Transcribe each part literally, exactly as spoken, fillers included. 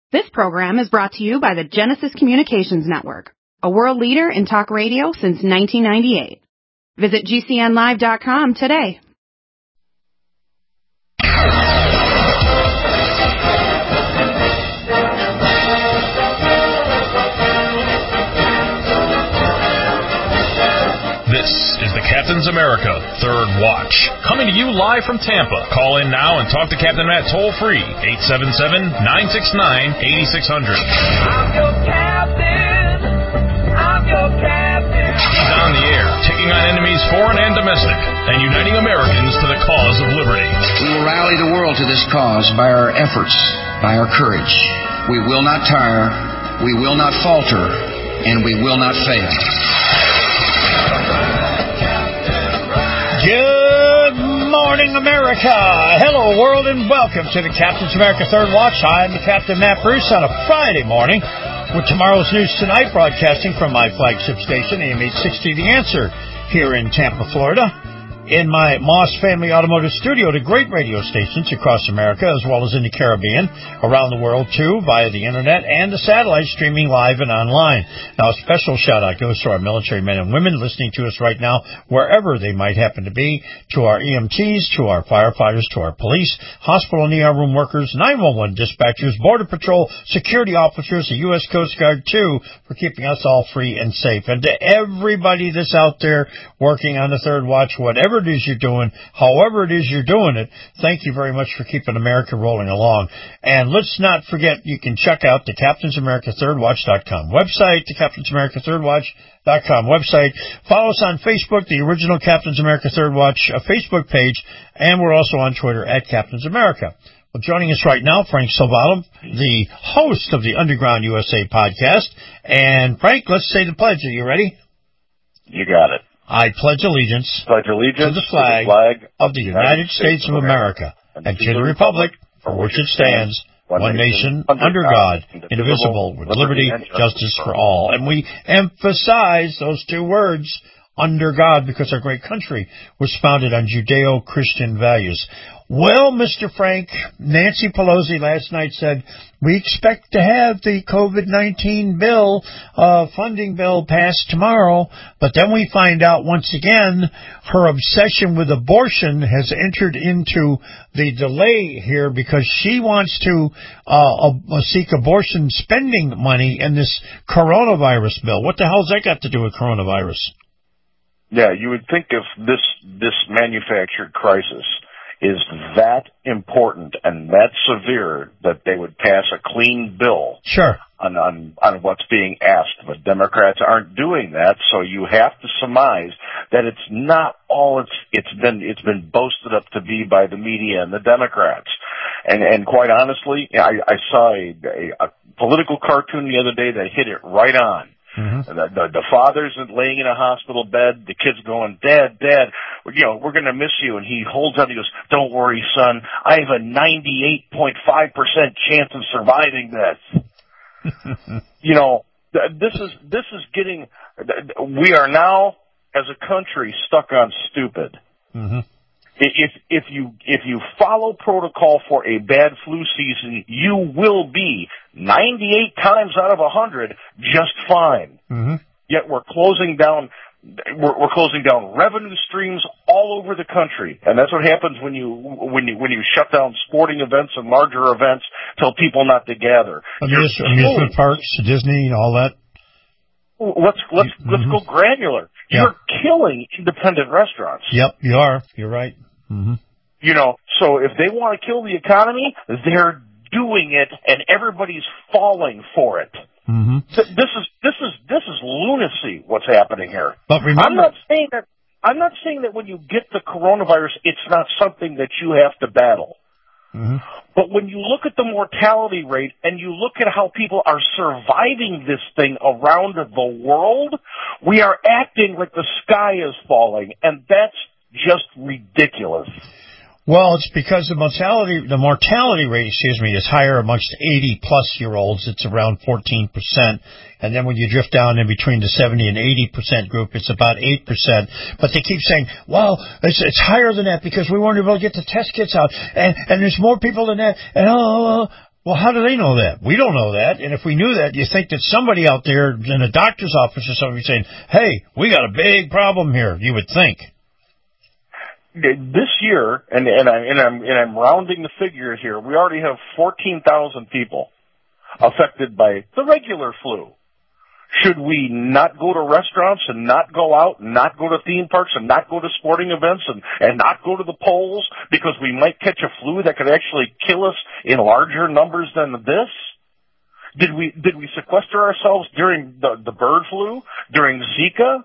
This program is brought to you by the Genesis Communications Network, a world leader in talk radio since nineteen ninety-eight. Visit G C N live dot com today. This is the Captain's America Third Watch, coming to you live from Tampa. Call in now and talk to Captain Matt toll-free, eight seven seven, nine six nine, eight six zero zero. I'm your captain. I'm your captain. He's on the air, taking on enemies foreign and domestic, and uniting Americans to the cause of liberty. We will rally the world to this cause by our efforts, by our courage. We will not tire, we will not falter, and we will not fail. Good morning, America. Hello, world, and welcome to the Captain's America Third Watch. I'm the Captain Matt Bruce on a Friday morning with tomorrow's News Tonight, broadcasting from my flagship station, A M eight sixty The Answer, here in Tampa, Florida. In my Moss Family Automotive Studio, to great radio stations across America, as well as in the Caribbean, around the world, too, via the Internet and the satellite, streaming live and online. Now, a special shout-out goes to our military men and women listening to us right now, wherever they might happen to be, to our E M Ts, to our firefighters, to our police, hospital and E R room workers, nine one one dispatchers, Border Patrol, security officers, the U S Coast Guard, too, for keeping us all free and safe. And to everybody that's out there working on the Third Watch, whatever it is you're doing, however it is you're doing it, thank you very much for keeping America rolling along. And let's not forget, you can check out the Captain's America Third Watch dot com website, the Captain's America Third Watch dot com website. Follow us on Facebook, the original Captain's America Third Watch uh, Facebook page, and we're also on Twitter at Captain's America. Well, joining us right now, Frank Salvato, the host of the Underground U S A podcast. And Frank, let's say the pledge. Are you ready? You got it. I pledge allegiance, pledge allegiance to the flag, to the flag of the United, United States, States of America, America and to the republic for which it stands, one, one nation, nation, under God, God indivisible, with liberty and justice for all. And we emphasize those two words, under God, because our great country was founded on Judeo-Christian values. Well, Mister Frank, Nancy Pelosi last night said, we expect to have the COVID nineteen bill, uh, funding bill passed tomorrow, but then we find out once again her obsession with abortion has entered into the delay here because she wants to uh, uh, seek abortion spending money in this coronavirus bill. What the hell's that got to do with coronavirus? Yeah, you would think if this this manufactured crisis is that important and that severe that they would pass a clean bill sure. on, on on what's being asked. But Democrats aren't doing that, so you have to surmise that it's not all it's it's been it's been boasted up to be by the media and the Democrats. And and quite honestly, I, I saw a, a, a political cartoon the other day that hit it right on. Mm-hmm. The, the, the father's laying in a hospital bed. The kid's going, Dad, Dad, you know, we're going to miss you. And he holds up. He goes, don't worry, son. I have a ninety-eight point five percent chance of surviving this. You know, this is this is getting. We are now, as a country, stuck on stupid. Mm-hmm. If if you if you follow protocol for a bad flu season, you will be ninety-eight times out of one hundred just fine. Mm-hmm. Yet we're closing down we're, we're closing down revenue streams all over the country, and that's what happens when you when you when you shut down sporting events and larger events, tell people not to gather. Amuse, amusement parks, Disney, all that. Let's let's mm-hmm. let's go granular. Yeah. You're killing independent restaurants. Yep, you are. You're right. Mm-hmm. You know, so if they want to kill the economy, they're doing it, and everybody's falling for it. Mm-hmm. So this is this is this is lunacy. What's happening here? But remember, I'm not saying that. I'm not saying that when you get the coronavirus, it's not something that you have to battle. Mm-hmm. But when you look at the mortality rate and you look at how people are surviving this thing around the world, we are acting like the sky is falling, and that's just ridiculous. Well, it's because the mortality, the mortality rate, excuse me, is higher amongst eighty-plus-year-olds. It's around fourteen percent. And then when you drift down in between the seventy and eighty percent group, it's about eight percent. But they keep saying, well, it's, it's higher than that because we weren't able to get the test kits out. And, and there's more people than that. And oh, Well, how do they know that? We don't know that. And if we knew that, you think that somebody out there in a doctor's office or somebody saying, hey, we got a big problem here, you would think. This year, and, and, I, and, I'm, and I'm rounding the figures here, we already have fourteen thousand people affected by the regular flu. Should we not go to restaurants and not go out and not go to theme parks and not go to sporting events and, and not go to the polls because we might catch a flu that could actually kill us in larger numbers than this? Did we did we sequester ourselves during the, the bird flu, during Zika,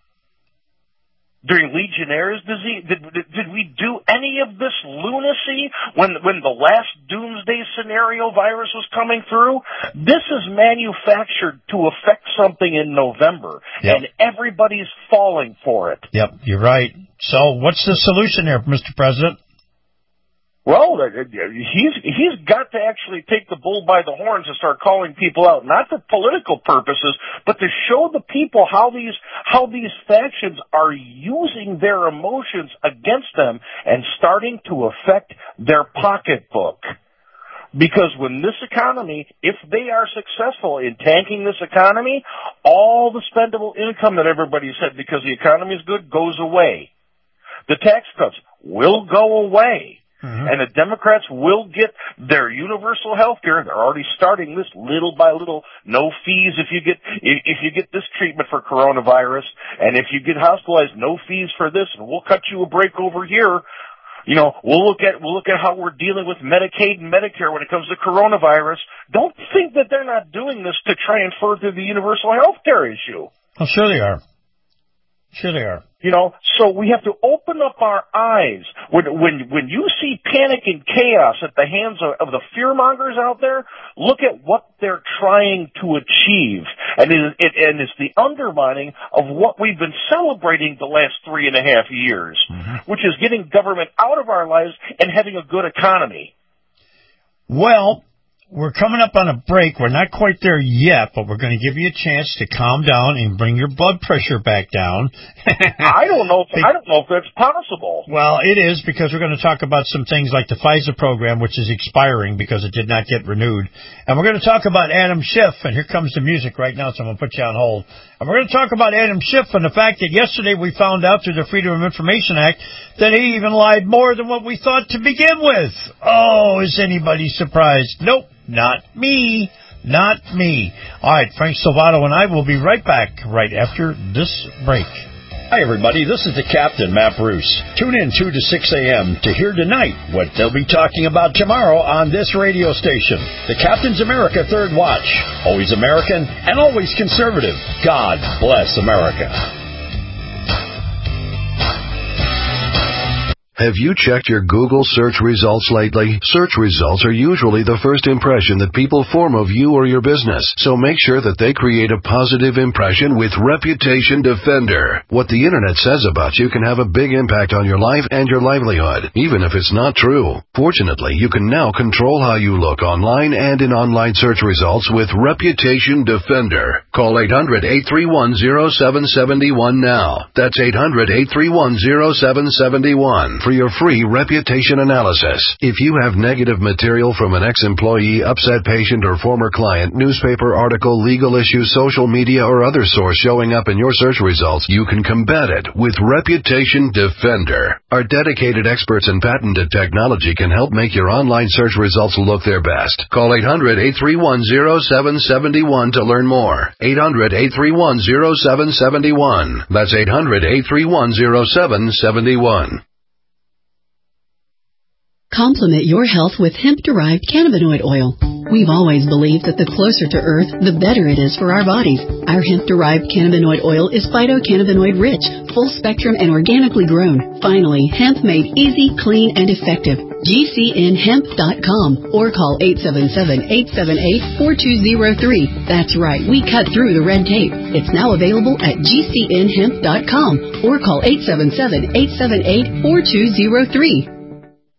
during Legionnaire's disease? Did, did, did we do any of this lunacy when when the last doomsday scenario virus was coming through? This is manufactured to affect something in November, yep. and everybody's falling for it. Yep, you're right. So what's the solution here, Mister President? Well, he's he's got to actually take the bull by the horns and start calling people out, not for political purposes, but to show the people how these how these factions are using their emotions against them and starting to affect their pocketbook. Because when this economy, if they are successful in tanking this economy, all the spendable income that everybody said because the economy is good goes away. The tax cuts will go away. Mm-hmm. And the Democrats will get their universal health care. They're already starting this little by little. No fees if you get if you get this treatment for coronavirus, and if you get hospitalized, no fees for this. And we'll cut you a break over here. You know, we'll look at we'll look at how we're dealing with Medicaid and Medicare when it comes to coronavirus. Don't think that they're not doing this to try and further the universal health care issue. Oh, sure they are. Sure they are. You know, so we have to open up our eyes. When when when you see panic and chaos at the hands of, of the fearmongers out there, look at what they're trying to achieve, and it, it and it's the undermining of what we've been celebrating the last three and a half years, mm-hmm. which is getting government out of our lives and having a good economy. Well, we're coming up on a break. We're not quite there yet, but we're going to give you a chance to calm down and bring your blood pressure back down. I don't know. If, I don't know if that's possible. Well, it is, because we're going to talk about some things like the Pfizer program, which is expiring because it did not get renewed. And we're going to talk about Adam Schiff, and here comes the music right now, so I'm going to put you on hold. And we're going to talk about Adam Schiff and the fact that yesterday we found out through the Freedom of Information Act that he even lied more than what we thought to begin with. Oh, is anybody surprised? Nope. Not me. Not me. All right, Frank Salvato and I will be right back right after this break. Hi, everybody. This is the Captain, Matt Bruce. Tune in two to six a.m. to hear tonight what they'll be talking about tomorrow on this radio station. The Captain's America Third Watch. Always American and always conservative. God bless America. Have you checked your Google search results lately? Search results are usually the first impression that people form of you or your business, so make sure that they create a positive impression with Reputation Defender. What the internet says about you can have a big impact on your life and your livelihood, even if it's not true. Fortunately, you can now control how you look online and in online search results with Reputation Defender. Call eight hundred, eight three one, zero seven seven one now. That's eight hundred, eight three one, zero seven seven one. For your free reputation analysis. If you have negative material from an ex-employee, upset patient, or former client, newspaper article, legal issue, social media, or other source showing up in your search results, you can combat it with Reputation Defender. Our dedicated experts in patented technology can help make your online search results look their best. Call eight hundred, eight three one, zero seven seven one to learn more. eight hundred, eight three one, zero seven seven one. That's eight hundred, eight three one, zero seven seven one. Complement your health with hemp-derived cannabinoid oil. We've always believed that the closer to Earth, the better it is for our bodies. Our hemp-derived cannabinoid oil is phytocannabinoid-rich, full-spectrum, and organically grown. Finally, hemp made easy, clean, and effective. G C N hemp dot com or call eight seven seven, eight seven eight, four two zero three. That's right, we cut through the red tape. It's now available at G C N hemp dot com or call eight seven seven, eight seven eight, four two zero three.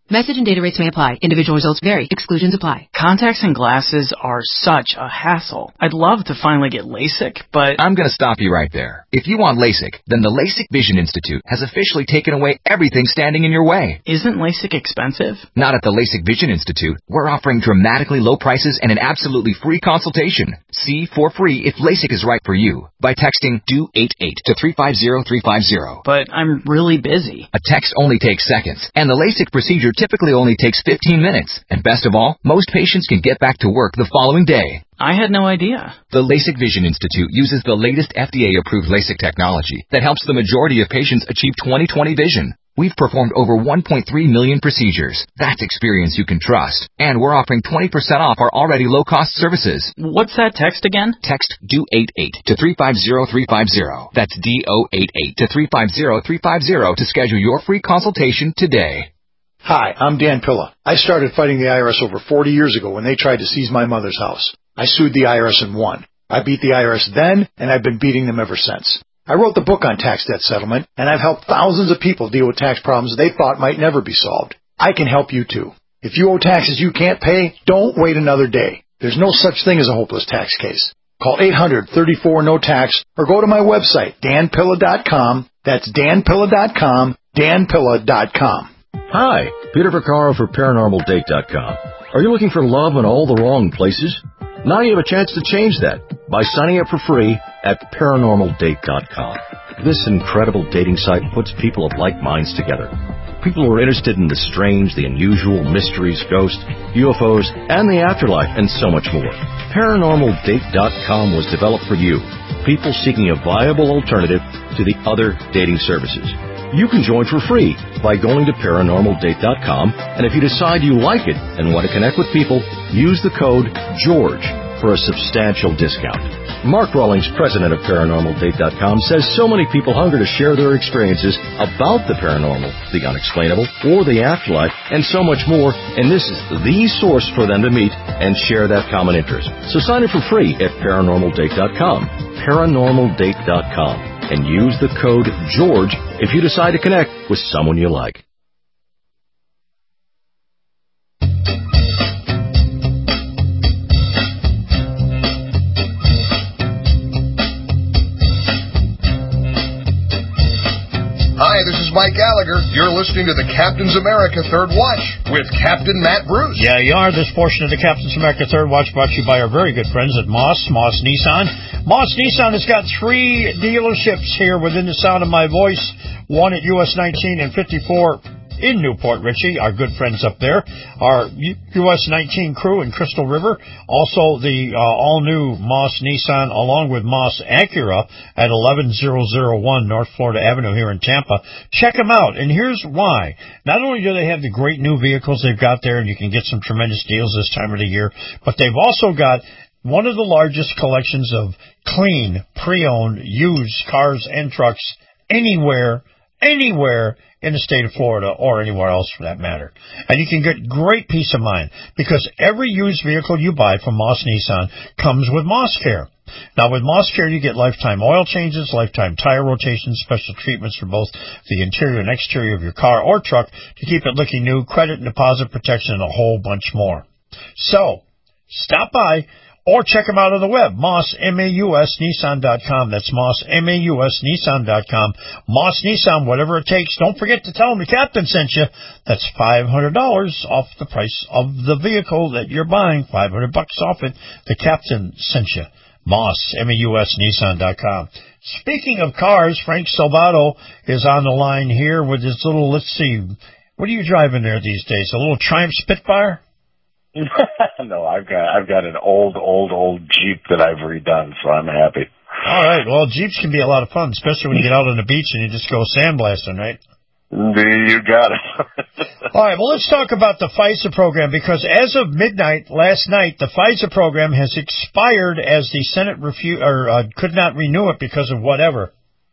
Message and data rates may apply. Individual results vary. Exclusions apply. Contacts and glasses are such a hassle. I'd love to finally get LASIK, but... I'm going to stop you right there. If you want LASIK, then the LASIK Vision Institute has officially taken away everything standing in your way. Isn't LASIK expensive? Not at the LASIK Vision Institute. We're offering dramatically low prices and an absolutely free consultation. See for free if LASIK is right for you by texting D O eight eight to three five zero three five zero. But I'm really busy. A text only takes seconds, and the LASIK procedure typically only takes fifteen minutes. And best of all, most patients can get back to work the following day. I had no idea. The LASIK Vision Institute uses the latest F D A-approved LASIK technology that helps the majority of patients achieve twenty twenty vision. We've performed over one point three million procedures. That's experience you can trust. And we're offering twenty percent off our already low-cost services. What's that text again? Text D O eight eight to three five zero three five zero. That's D O eight eight to three five zero three five zero to schedule your free consultation today. Hi, I'm Dan Pilla. I started fighting the I R S over forty years ago when they tried to seize my mother's house. I sued the I R S and won. I beat the I R S then, and I've been beating them ever since. I wrote the book on tax debt settlement, and I've helped thousands of people deal with tax problems they thought might never be solved. I can help you too. If you owe taxes you can't pay, don't wait another day. There's no such thing as a hopeless tax case. Call eight hundred, thirty-four, no tax or go to my website, dan pilla dot com. That's dan pilla dot com, dan pilla dot com. Hi, Peter Vaccaro for paranormal date dot com. Are you looking for love in all the wrong places? Now you have a chance to change that by signing up for free at paranormal date dot com. This incredible dating site puts people of like minds together. People who are interested in the strange, the unusual, mysteries, ghosts, U F Os, and the afterlife, and so much more. paranormal date dot com was developed for you, people seeking a viable alternative to the other dating services. You can join for free by going to paranormal date dot com, and if you decide you like it and want to connect with people, use the code GEORGE for a substantial discount. Mark Rawlings, president of paranormal date dot com, says so many people hunger to share their experiences about the paranormal, the unexplainable, or the afterlife, and so much more, and this is the source for them to meet and share that common interest. So sign up for free at paranormal date dot com, paranormal date dot com, and use the code GEORGE if you decide to connect with someone you like. Hi, this is Mike Gallagher. You're listening to the Captain's America Third Watch with Captain Matt Bruce. Yeah, you are. This portion of the Captain's America Third Watch brought to you by our very good friends at Moss, Moss Nissan. Moss Nissan has got three dealerships here within the sound of my voice, one at U S nineteen and fifty-four in Newport Richey, our good friends up there, our U S nineteen crew in Crystal River, also the uh, all-new Moss Nissan along with Moss Acura at eleven thousand one North Florida Avenue here in Tampa. Check them out, and here's why. Not only do they have the great new vehicles they've got there, and you can get some tremendous deals this time of the year, but they've also got one of the largest collections of clean, pre-owned, used cars and trucks anywhere, anywhere in the state of Florida or anywhere else for that matter. And you can get great peace of mind because every used vehicle you buy from Moss Nissan comes with Moss Care. Now, with Moss Care, you get lifetime oil changes, lifetime tire rotations, special treatments for both the interior and exterior of your car or truck to keep it looking new, credit and deposit protection, and a whole bunch more. So, stop by or check them out on the web, Moss, M A U S, Nissan dot com. That's Moss, M A U S, Nissan dot com. Moss Nissan, whatever it takes. Don't forget to tell them the captain sent you. That's five hundred dollars off the price of the vehicle that you're buying. five hundred bucks off it. The captain sent you. Moss, M A U S, Nissan dot com. Speaking of cars, Frank Salvato is on the line here with his little, let's see, what are you driving there these days? A little Triumph Spitfire? No, I've got I've got an old, old, old Jeep that I've redone, so I'm happy. All right. Well, Jeeps can be a lot of fun, especially when you get out on the beach and you just go sandblasting, right? You got it. All right. Well, let's talk about the FISA program because as of midnight last night, the FISA program has expired as the Senate refu- or uh, could not renew it because of whatever.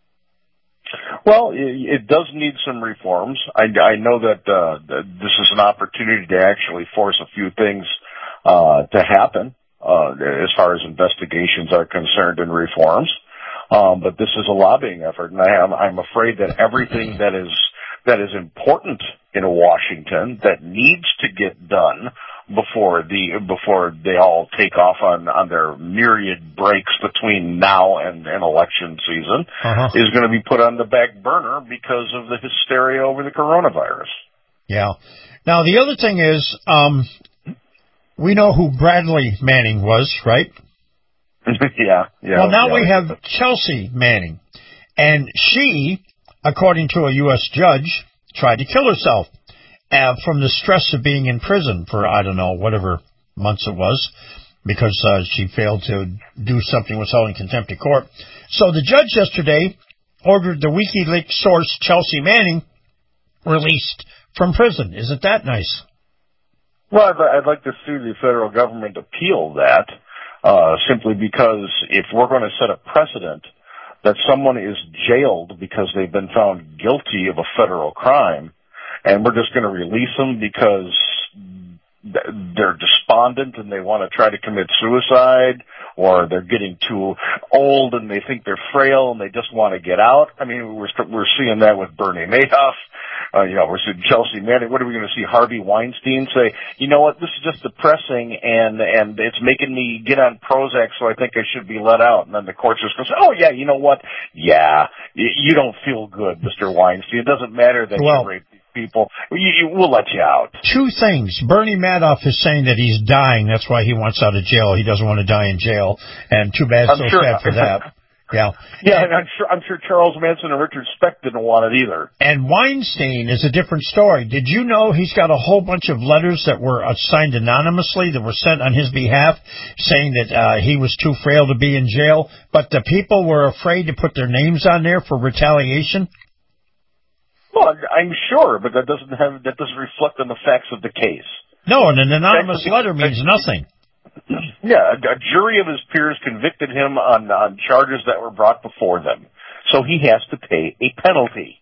Well, it does need some reforms. I, I know that uh, this is an opportunity to actually force a few things uh, to happen uh, as far as investigations are concerned and reforms. Um, but this is a lobbying effort, and I am, I'm afraid that everything that is that is important in Washington that needs to get done before the before they all take off on, on their myriad breaks between now and, and election season uh-huh. is going to be put on the back burner because of the hysteria over the coronavirus. Yeah. Now, the other thing is, um, we know who Bradley Manning was, right? yeah, yeah. Well, now yeah. we have Chelsea Manning. And she, according to a U S judge, tried to kill herself uh, from the stress of being in prison for, I don't know, whatever months it was, because uh, she failed to do something was held in contempt of court. So the judge yesterday ordered the WikiLeaks source Chelsea Manning released from prison. Isn't that nice? Well, I'd, I'd like to see the federal government appeal that, uh, simply because if we're going to set a precedent that someone is jailed because they've been found guilty of a federal crime, and we're just going to release them because they're despondent and they want to try to commit suicide, or they're getting too old and they think they're frail and they just want to get out. I mean, we're we're seeing that with Bernie Madoff. Uh, you know, we're seeing Chelsea Manning. What are we going to see? Harvey Weinstein say, you know what, this is just depressing and and it's making me get on Prozac, so I think I should be let out. And then the court's just going to say, oh yeah, you know what? Yeah, you don't feel good, Mister Weinstein. It doesn't matter that well, you raped people. You, you, we'll let you out. Two things. Bernie Madoff is saying that he's dying. That's why he wants out of jail. He doesn't want to die in jail. And too bad, I'm so sure, sad for that. Yeah. Yeah, and I'm sure I'm sure Charles Manson and Richard Speck didn't want it either. And Weinstein is a different story. Did you know he's got a whole bunch of letters that were signed anonymously that were sent on his behalf saying that uh, he was too frail to be in jail, but the people were afraid to put their names on there for retaliation? Well, I'm sure, but that doesn't have that doesn't reflect on the facts of the case. No, and an anonymous letter means nothing. Yeah, a, a jury of his peers convicted him on, on charges that were brought before them, so he has to pay a penalty.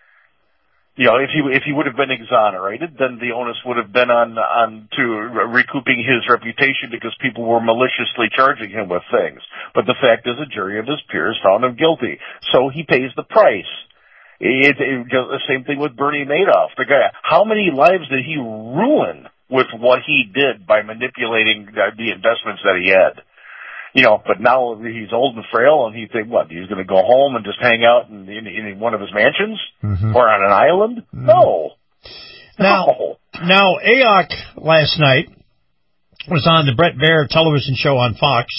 You know, if he if he would have been exonerated, then the onus would have been on on to recouping his reputation because people were maliciously charging him with things. But the fact is, a jury of his peers found him guilty, so he pays the price. It, it, the same thing with Bernie Madoff. The guy, how many lives did he ruin with what he did by manipulating the, the investments that he had? You know, but now he's old and frail, and he think, what, he's going to go home and just hang out in, in, in one of his mansions mm-hmm. or on an island? Mm-hmm. No. Now, no. now, A O C last night was on the Bret Baier television show on Fox,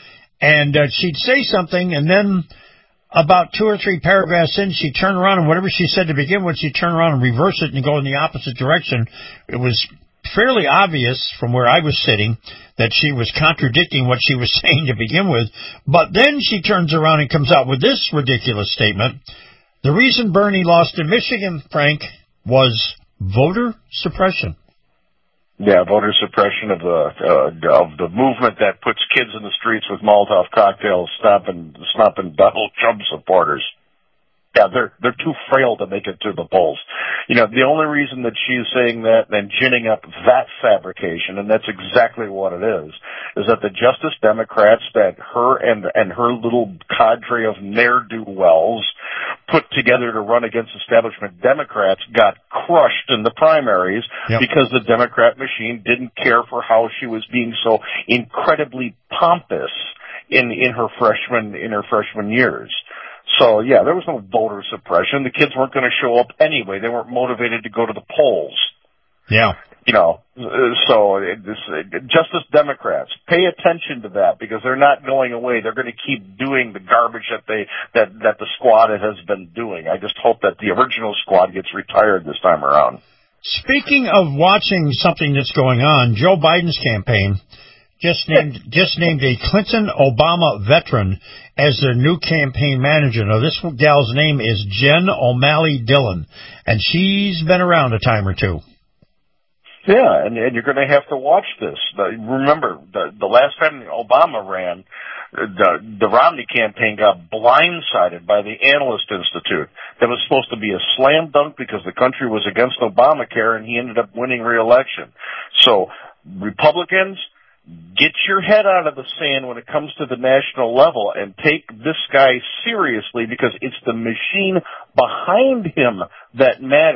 and uh, she'd say something, and then about two or three paragraphs in, she turned around, and whatever she said to begin with, she turned around and reversed it and go in the opposite direction. It was fairly obvious from where I was sitting that she was contradicting what she was saying to begin with. But then she turns around and comes out with this ridiculous statement. The reason Bernie lost in Michigan, Frank, was voter suppression. Yeah, voter suppression of the uh, of the movement that puts kids in the streets with Molotov cocktails, stopping stopping Donald Trump supporters. Yeah, they're they're too frail to make it to the polls. You know, the only reason that she's saying that and ginning up that fabrication, and that's exactly what it is, is that the Justice Democrats that her and and her little cadre of ne'er-do-wells put together to run against establishment Democrats got crushed in the primaries yep. because the Democrat machine didn't care for how she was being so incredibly pompous in in her freshman in her freshman years. So, yeah, there was no voter suppression. The kids weren't going to show up anyway. They weren't motivated to go to the polls. Yeah. You know, so it, this, it, Justice Democrats, pay attention to that because they're not going away. They're going to keep doing the garbage that they that, that the squad has been doing. I just hope that the original squad gets retired this time around. Speaking of watching something that's going on, Joe Biden's campaign just named just named a Clinton Obama veteran as their new campaign manager. Now, this gal's name is Jen O'Malley Dillon, and she's been around a time or two. Yeah, and, and you're going to have to watch this. The, remember, the, the last time Obama ran, the, the Romney campaign got blindsided by the Analyst Institute. That was supposed to be a slam dunk because the country was against Obamacare, and he ended up winning re-election. So, Republicans, get your head out of the sand when it comes to the national level and take this guy seriously because it's the machine behind him that matters,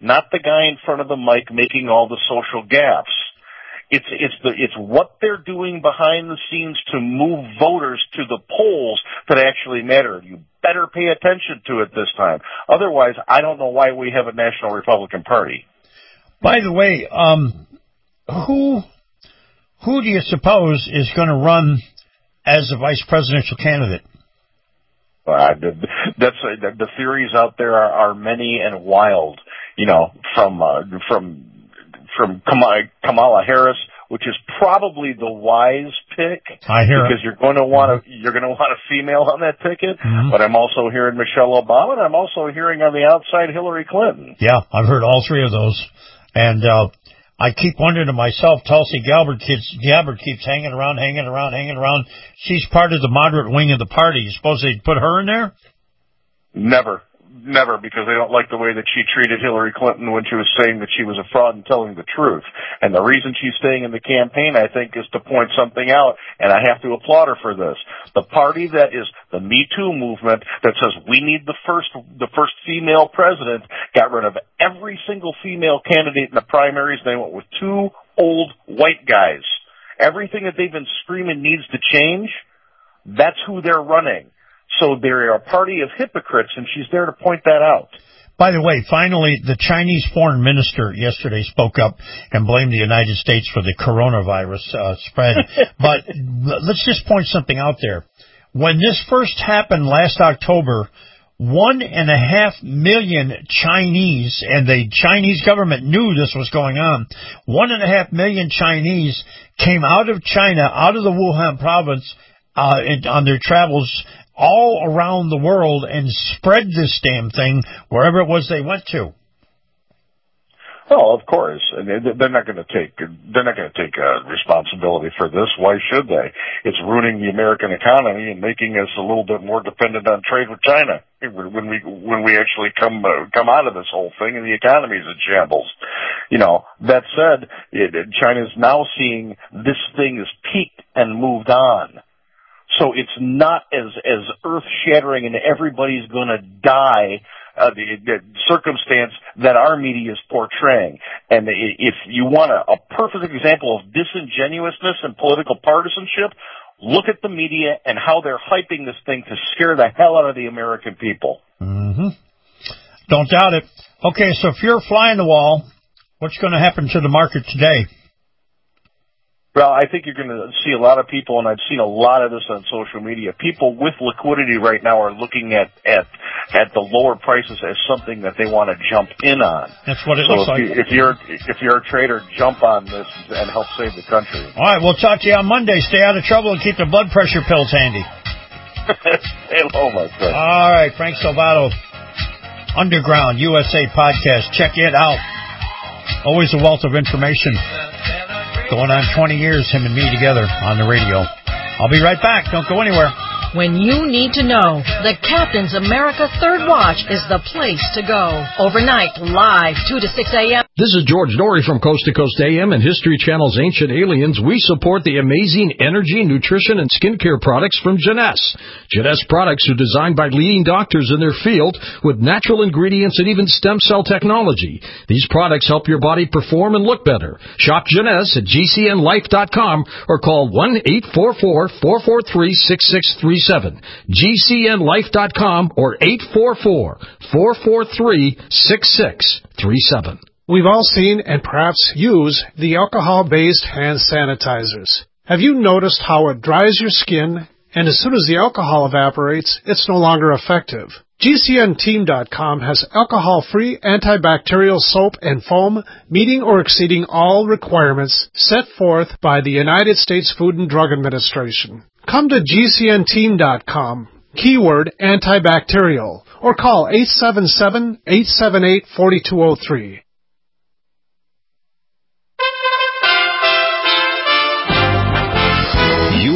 not the guy in front of the mic making all the social gaffes. It's it's the it's what they're doing behind the scenes to move voters to the polls that actually matter. You better pay attention to it this time. Otherwise, I don't know why we have a National Republican Party. By the way, um, who who do you suppose is going to run as a vice presidential candidate? Uh, that's uh, the theories out there are, are many and wild. You know, from uh, from. from Kamala Harris, which is probably the wise pick. I hear because it. you're going to want mm-hmm. a you're going to want a female on that ticket. Mm-hmm. But I'm also hearing Michelle Obama, and I'm also hearing on the outside Hillary Clinton. Yeah, I've heard all three of those, and uh, I keep wondering to myself, Tulsi Gabbard keeps Gabbard keeps hanging around, hanging around, hanging around. She's part of the moderate wing of the party. You suppose they'd put her in there? Never. Never, because they don't like the way that she treated Hillary Clinton when she was saying that she was a fraud and telling the truth. And the reason she's staying in the campaign, I think, is to point something out, and I have to applaud her for this. The party that is the Me Too movement that says we need the first the first female president got rid of every single female candidate in the primaries. They went with two old white guys. Everything that they've been screaming needs to change, that's who they're running. So they're a party of hypocrites, and she's there to point that out. By the way, finally, the Chinese foreign minister yesterday spoke up and blamed the United States for the coronavirus uh, spread. But let's just point something out there. When this first happened last October, one and a half million Chinese, and the Chinese government knew this was going on, one and a half million Chinese came out of China, out of the Wuhan province, uh, in, on their travels all around the world and spread this damn thing wherever it was they went to. Well, of course, and they're not going to take they're not going to take uh, responsibility for this. Why should they? It's ruining the American economy and making us a little bit more dependent on trade with China when we when we actually come uh, come out of this whole thing and the economy is in shambles. You know, that said, it, China's now seeing this thing is peaked and moved on. So it's not as, as earth-shattering and everybody's going to die, uh, the, the circumstance that our media is portraying. And if you want a, a perfect example of disingenuousness and political partisanship, look at the media and how they're hyping this thing to scare the hell out of the American people. Mm-hmm. Don't doubt it. Okay, so if you're a fly on the wall, what's going to happen to the market today? Well, I think you're going to see a lot of people, and I've seen a lot of this on social media. People with liquidity right now are looking at at at the lower prices as something that they want to jump in on. That's what it so looks if like. You, if you're if you're a trader, jump on this and help save the country. All right, we'll talk to you on Monday. Stay out of trouble and keep the blood pressure pills handy. Hello, my friend. All right, Frank Salvato, Underground U S A podcast. Check it out. Always a wealth of information. Going on twenty years, him and me together on the radio. I'll be right back. Don't go anywhere. When you need to know, the Captain's America Third Watch is the place to go. Overnight, live, two to six a.m. This is George Norrie from Coast to Coast A M and History Channel's Ancient Aliens. We support the amazing energy, nutrition, and skincare products from Jeunesse. Jeunesse products are designed by leading doctors in their field with natural ingredients and even stem cell technology. These products help your body perform and look better. Shop Jeunesse at G C N life dot com or call one eight four four, four four three, six six three seven. G C N life dot com or eight four four, four four three, six six three seven. We've all seen and perhaps use the alcohol-based hand sanitizers. Have you noticed how it dries your skin, and as soon as the alcohol evaporates, it's no longer effective? G C N team dot com has alcohol-free antibacterial soap and foam meeting or exceeding all requirements set forth by the United States Food and Drug Administration. Come to G C N team dot com, keyword antibacterial, or call eight seven seven, eight seven eight, four two zero three. U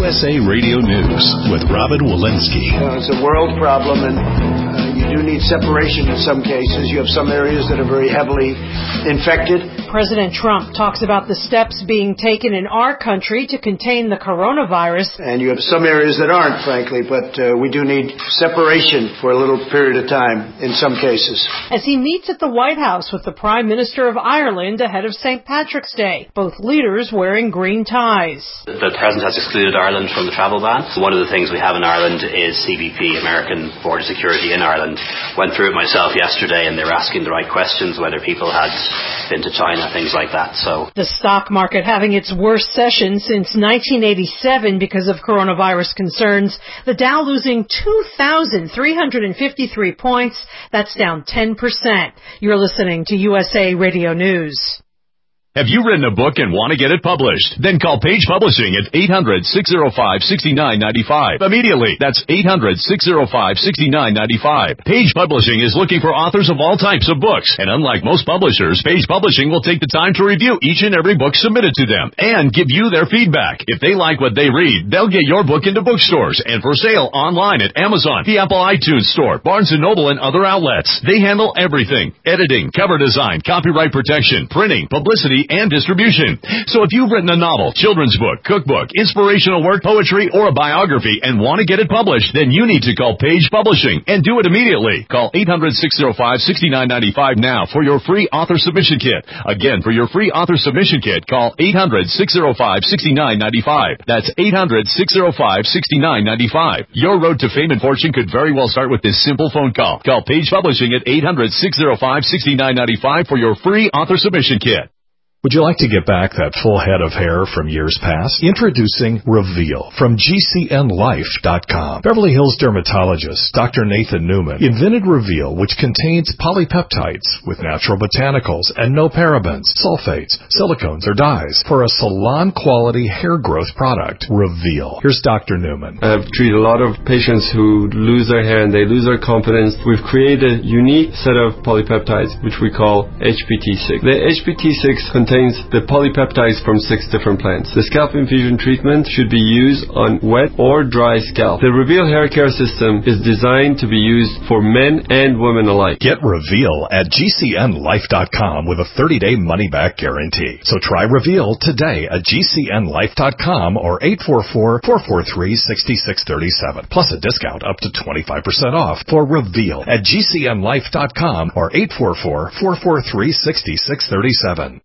S A Radio News with Robin Walensky. Uh, it's a world problem, and uh, you do need separation in some cases. You have some areas that are very heavily infected. President Trump talks about the steps being taken in our country to contain the coronavirus. And you have some areas that aren't, frankly, but uh, we do need separation for a little period of time in some cases. As he meets at the White House with the Prime Minister of Ireland ahead of Saint Patrick's Day, both leaders wearing green ties. The President has excluded Ireland from the travel ban. One of the things we have in Ireland is C B P, American Border Security in Ireland. Went through it myself yesterday, and they were asking the right questions, whether people had been to China, things like that. So the stock market having its worst session since nineteen eighty-seven because of coronavirus concerns. The Dow losing two thousand three hundred fifty-three points. That's down ten percent. You're listening to U S A Radio News. Have you written a book and want to get it published? Then call Page Publishing at eight hundred, six oh five, six nine nine five. Immediately. That's eight hundred, six oh five, six nine nine five. Page Publishing is looking for authors of all types of books. And unlike most publishers, Page Publishing will take the time to review each and every book submitted to them and give you their feedback. If they like what they read, they'll get your book into bookstores and for sale online at Amazon, the Apple iTunes Store, Barnes and Noble, and other outlets. They handle everything: editing, cover design, copyright protection, printing, publicity, and distribution. So if you've written a novel, children's book, cookbook, inspirational work, poetry, or a biography and want to get it published, then you need to call Page Publishing and do it immediately. Call eight hundred, six oh five, six nine nine five now for your free author submission kit. Again, for your free author submission kit, call eight hundred, six oh five, six nine nine five. That's eight hundred, six oh five, six nine nine five. Your road to fame and fortune could very well start with this simple phone call. Call Page Publishing at eight hundred, six oh five, six nine nine five for your free author submission kit. Would you like to get back that full head of hair from years past? Introducing Reveal from G C N Life dot com. Beverly Hills dermatologist Doctor Nathan Newman invented Reveal, which contains polypeptides with natural botanicals and no parabens, sulfates, silicones, or dyes for a salon-quality hair growth product. Reveal. Here's Doctor Newman. I've treated a lot of patients who lose their hair and they lose their confidence. We've created a unique set of polypeptides, which we call H P T six. The H P T six contains the polypeptides from six different plants. The scalp infusion treatment should be used on wet or dry scalp. The Reveal hair care system is designed to be used for men and women alike. Get Reveal at G C N Life dot com with a thirty-day money-back guarantee. So try Reveal today at G C N Life dot com or eight four four, four four three, six six three seven. Plus a discount up to twenty-five percent off for Reveal at G C N Life dot com or eight four four, four four three, six six three seven.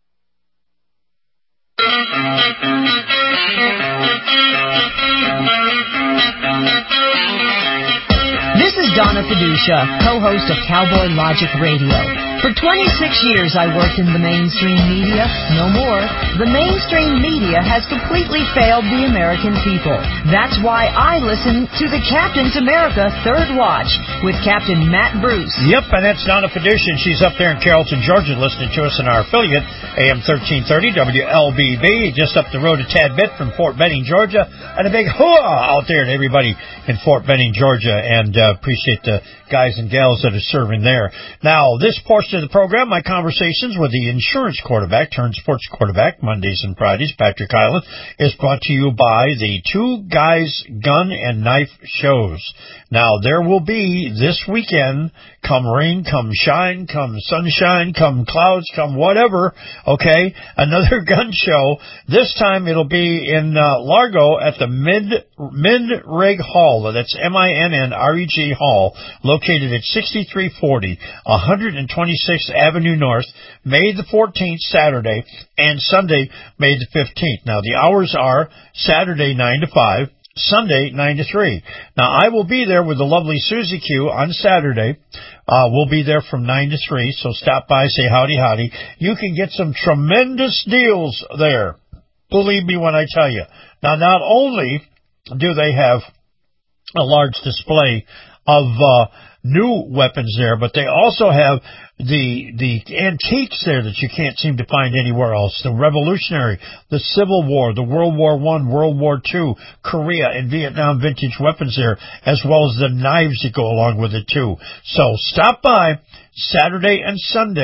This is Donna Fiducia, co-host of Cowboy Logic Radio. For twenty-six years I worked in the mainstream media. No more. The mainstream media has completely failed the American people. That's why I listen to the Captain's America Third Watch with Captain Matt Bruce. Yep, and that's Donna Fiducia, and she's up there in Carrollton, Georgia, listening to us in our affiliate, A M thirteen thirty W L B B, just up the road a tad bit from Fort Benning, Georgia, and a big hooah out there to everybody in Fort Benning, Georgia, and uh, appreciate the guys and gals that are serving there. Now, this portion of the program, my conversations with the insurance quarterback turned sports quarterback, Mondays and Fridays, Patrick Hyland, is brought to you by the Two Guys Gun and Knife Shows. Now, there will be this weekend, come rain, come shine, come sunshine, come clouds, come whatever, okay, another gun show. This time it'll be in uh, Largo at the Mid Minreg Hall. That's M I N N R E G Hall, located at sixty-three forty, one twenty-sixth Avenue North, May the fourteenth, Saturday, and Sunday, May the fifteenth. Now, the hours are Saturday nine to five, Sunday nine to three. Now, I will be there with the lovely Susie Q on Saturday. Uh, we'll be there from nine to three, so stop by, say howdy howdy. You can get some tremendous deals there. Believe me when I tell you. Now, not only do they have a large display of uh, new weapons there, but they also have the the antiques there that you can't seem to find anywhere else. The Revolutionary, the Civil War, the World War One, World War Two, Korea and Vietnam vintage weapons there, as well as the knives that go along with it too. So stop by Saturday and Sunday,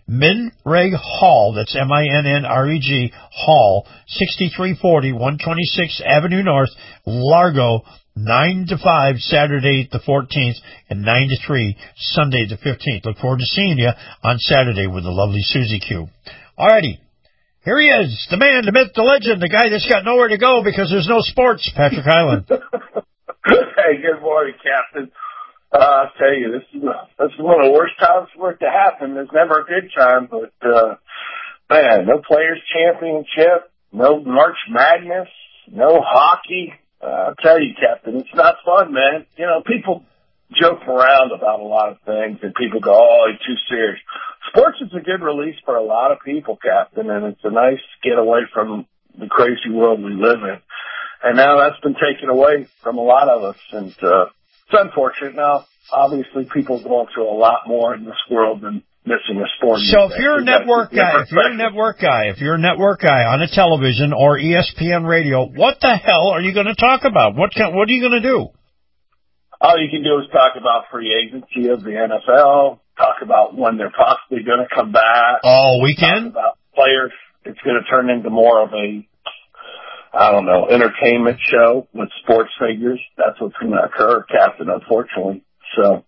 Minreg Hall, that's M I N N R E G, Hall, sixty-three forty, one twenty-sixth Avenue North, Largo, nine to five, Saturday the fourteenth, and nine to three, Sunday the fifteenth. Look forward to seeing you on Saturday with the lovely Susie Q. Alrighty. Here he is, the man, the myth, the legend, the guy that's got nowhere to go because there's no sports, Patrick Hyland. Hey, good morning, Captain. Uh, I'll tell you, this is, this is one of the worst times for it to happen. There's never a good time, but, uh, man, no Players' Championship, no March Madness, no hockey. Uh, I'll tell you, Captain, it's not fun, man. You know, people joke around about a lot of things, and people go, oh, you're too serious. Sports is a good release for a lot of people, Captain, and it's a nice getaway from the crazy world we live in. And now that's been taken away from a lot of us, and uh, it's unfortunate. Now, obviously, people are going through a lot more in this world than missing a sport. So if you're a network guy, if you're a network guy, if you're a network guy on a television or E S P N radio, what the hell are you going to talk about? What can, what are you going to do? All you can do is talk about free agency of the N F L, talk about when they're possibly going to come back. All weekend? Talk about players. It's going to turn into more of a, I don't know, entertainment show with sports figures. That's what's going to occur, Captain, unfortunately. So,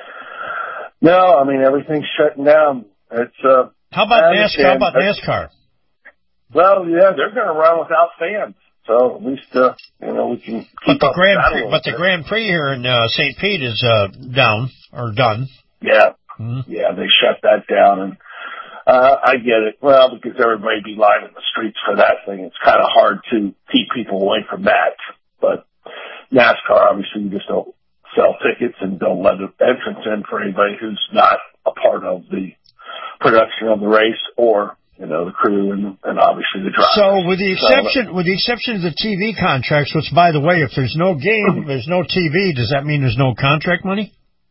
no, I mean, everything's shutting down. It's, uh, How about NASCAR? How about NASCAR? Well, yeah, they're going to run without fans. So at least, uh, you know, we can keep but the up Grand with that Prix, But the Grand Prix here in uh, Saint Pete is uh, down or done. Yeah. Mm-hmm. Yeah, they shut that down. And uh, I get it. Well, because everybody be lining the streets for that thing. It's kind of hard to keep people away from that. But NASCAR, obviously, you just don't sell tickets and don't let an entrance in for anybody who's not a part of the production of the race or, you know, the crew and, and obviously the driver. So with the exception, so, with the exception of the T V contracts, which by the way, if there's no game, there's no T V, does that mean there's no contract money?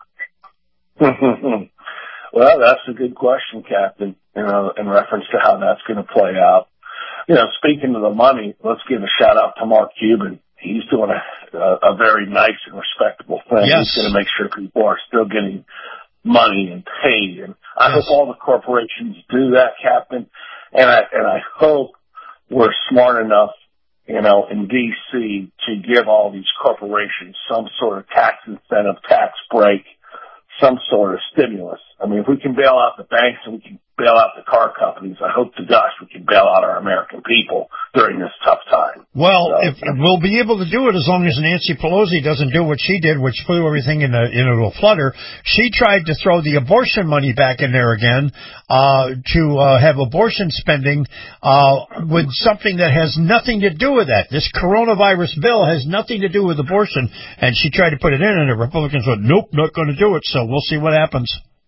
Well, that's a good question, Captain, you know, in reference to how that's going to play out. You know, speaking of the money, let's give a shout out to Mark Cuban. He's doing a, a, a very nice and respectable thing. Yes. He's going to make sure people are still getting money and paid. And I yes. hope all the corporations do that, Captain. And I, and I hope we're smart enough, you know, in D C to give all these corporations some sort of tax incentive, tax break, some sort of stimulus. I mean, if we can bail out the banks and we can bail out the car companies, I hope to gosh we can bail out our American people during this tough time. Well, so, if we'll be able to do it as long as Nancy Pelosi doesn't do what she did, which flew everything in a, into a flutter. She tried to throw the abortion money back in there again, uh, to uh, have abortion spending uh, with something that has nothing to do with that. This coronavirus bill has nothing to do with abortion, and she tried to put it in, and the Republicans went, nope, not going to do it, so we'll see what happens.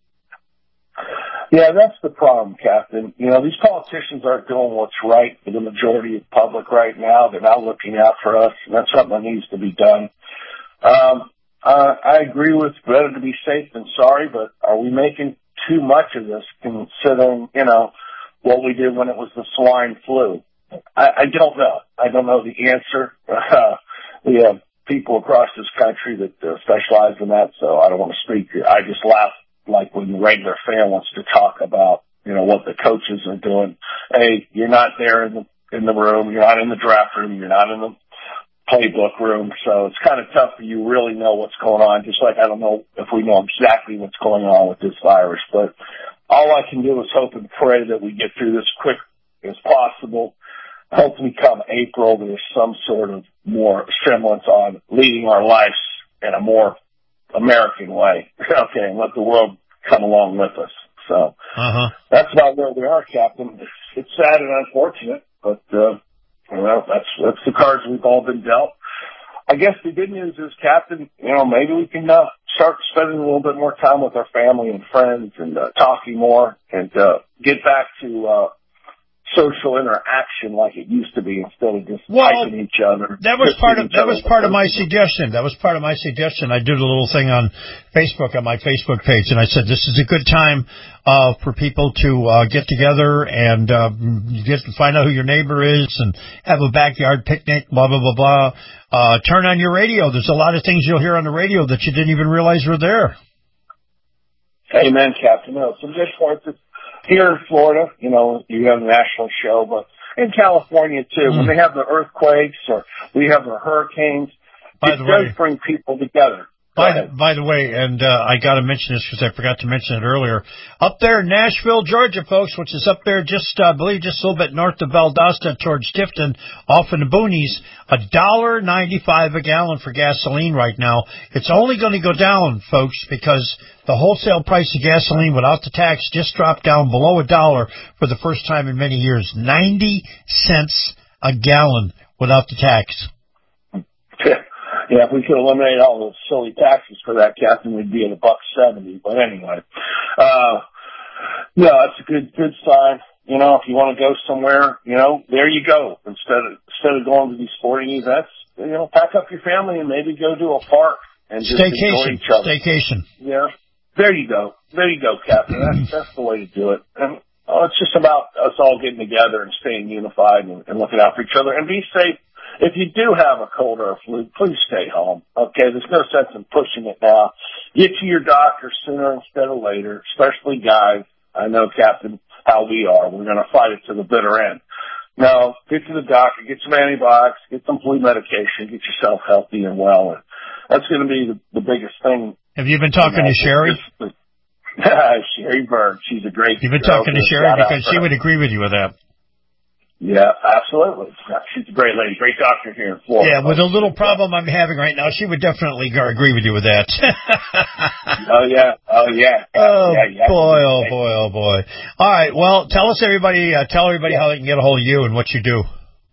Yeah, that's the problem, Captain. You know, these politicians aren't doing what's right for the majority of the public right now. They're not looking out for us, and that's something that needs to be done. Um, uh, I agree with better to be safe than sorry, but are we making too much of this considering, you know, what we did when it was the swine flu? I, I don't know. I don't know the answer. Uh, we have people across this country that uh, specialize in that, so I don't want to speak. I just laugh. Like when the regular fan wants to talk about, you know, what the coaches are doing. Hey, you're not there in the in the room, you're not in the draft room, you're not in the playbook room, so it's kind of tough for you to really know what's going on. Just like I don't know if we know exactly what's going on with this virus, but all I can do is hope and pray that we get through this quick as possible. Hopefully, come April, there's some sort of more semblance on leading our lives in a more American way, okay, and let the world come along with us. So uh-huh. that's about where we are, Captain. It's, it's sad and unfortunate, but uh, well, that's that's the cards we've all been dealt. I guess the good news is, Captain, you know, maybe we can uh, start spending a little bit more time with our family and friends and uh, talking more and uh, get back to uh, social interaction like it used to be instead of just well, typing each other. That was part of that was part of my suggestion. That was part of my suggestion. I did a little thing on Facebook on my Facebook page, and I said this is a good time uh, for people to uh, get together and uh, get to find out who your neighbor is and have a backyard picnic. Blah blah blah blah. Uh, turn on your radio. There's a lot of things you'll hear on the radio that you didn't even realize were there. Amen, Captain. No, some good points. here in Florida, you know, you have a national show, but in California too, mm. when they have the earthquakes or we have the hurricanes, By it the does way, bring people together. By the, by the way, and uh, I got to mention this because I forgot to mention it earlier. Up there in Nashville, Georgia, folks, which is up there just, uh, I believe, just a little bit north of Valdosta towards Tifton, off in the boonies, a dollar ninety-five a gallon for gasoline right now. It's only going to go down, folks, because the wholesale price of gasoline without the tax just dropped down below a dollar for the first time in many years. ninety cents a gallon without the tax. Yeah, if we could eliminate all those silly taxes for that, Captain, we'd be at a buck seventy. But anyway, uh, no, that's a good, good sign. You know, if you want to go somewhere, you know, there you go. Instead of, instead of going to these sporting events, you know, pack up your family and maybe go to a park and just enjoy each other. Staycation. Yeah. There you go. There you go, Captain. That's, that's the way to do it. And oh, it's just about us all getting together and staying unified and, and looking out for each other and be safe. If you do have a cold or a flu, please stay home. Okay, there's no sense in pushing it now. Get to your doctor sooner instead of later, especially guys. I know, Captain, how we are. We're going to fight it to the bitter end. No, get to the doctor, get some antibiotics, get some flu medication, get yourself healthy and well. And that's going to be the, the biggest thing. Have you been talking to Sherry? Sherry Berg. She's a great You've been talking to Sherry because she would agree with you with that. Yeah, absolutely. She's a great lady, great doctor here in Florida. Yeah, with a little problem I'm having right now, she would definitely agree with you with that. oh, yeah. Oh, yeah. Oh, yeah, yeah. boy, oh, boy, oh, boy. All right, well, tell us, everybody, uh, tell everybody yeah. how they can get a hold of you and what you do.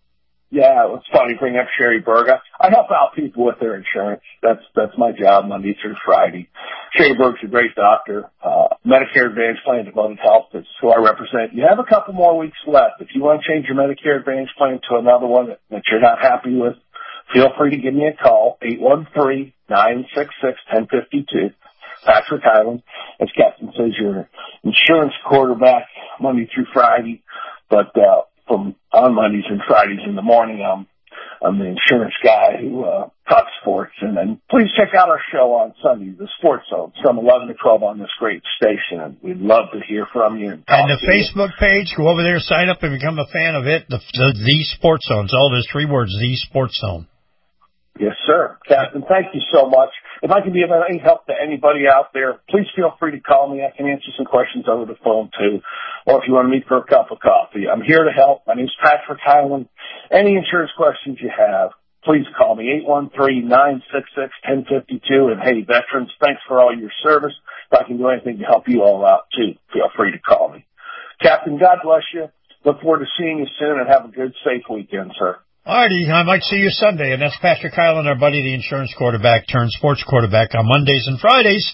Yeah, it's funny bring up Sherry Berg. I help out people with their insurance. That's that's my job Monday through Friday. Sherry Berg's a great doctor. Uh, Medicare Advantage Plan Devoted Health is who I represent. You have a couple more weeks left. If you want to change your Medicare Advantage plan to another one that, that you're not happy with, feel free to give me a call, eight one three, nine six six, one zero five two. Patrick Highland. As Captain says, you're insurance quarterback Monday through Friday, but uh from on Mondays and Fridays in the morning, I'm, I'm the insurance guy who uh, talks sports. And then please check out our show on Sunday, the Sports Zone, from eleven to twelve on this great station. And we'd love to hear from you. And, and the Facebook you. page, go over there, sign up, and become a fan of it. The, the, the Sports Zone. It's all those three words, the Sports Zone. Yes, sir. Captain, thank you so much. If I can be of any help to anybody out there, please feel free to call me. I can answer some questions over the phone, too. Or if you want to meet for a cup of coffee, I'm here to help. My name's Patrick Highland. Any insurance questions you have, please call me, eight one three, nine six six, one zero five two. And, hey, veterans, thanks for all your service. If I can do anything to help you all out, too, feel free to call me. Captain, God bless you. Look forward to seeing you soon, and have a good, safe weekend, sir. All righty, I might see you Sunday, and that's Patrick Highland, our buddy, the insurance quarterback turned sports quarterback on Mondays and Fridays.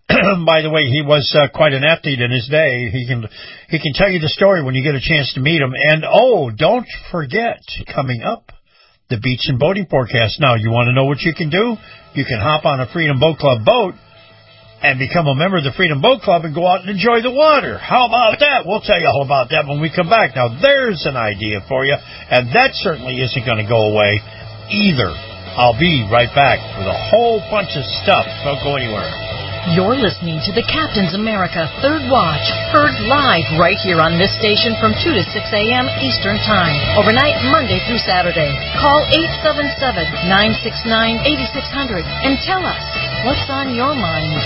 By the way, he was uh, quite an athlete in his day. He can he can tell you the story when you get a chance to meet him. And, oh, don't forget, coming up, the beach and boating forecast. Now, you want to know what you can do? You can hop on a Freedom Boat Club boat and become a member of the Freedom Boat Club and go out and enjoy the water. How about that? We'll tell you all about that when we come back. Now, there's an idea for you, and that certainly isn't going to go away either. I'll be right back with a whole bunch of stuff. Don't go anywhere. You're listening to the Captain's America Third Watch, heard live right here on this station from two to six a.m. Eastern Time, overnight Monday through Saturday. Call eight seven seven, nine six nine, eight six zero zero and tell us what's on your mind.